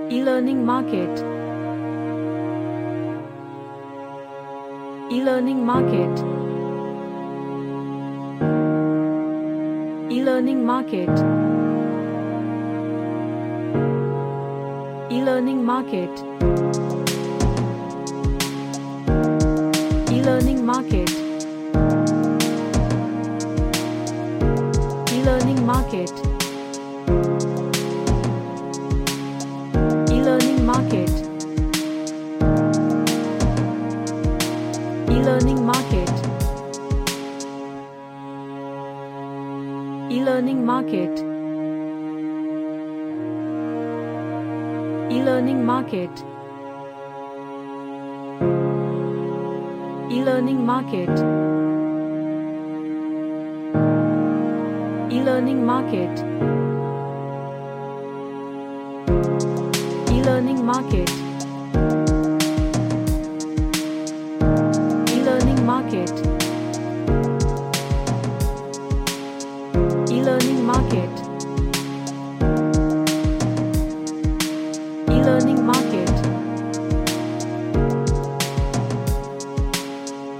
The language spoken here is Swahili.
E-learning market. E-learning market. E-learning market. E-learning market. E-learning market. E-learning market. E-learning market. E-learning market. E-learning market. E-learning market. E-learning market. E-learning market. E-learning market.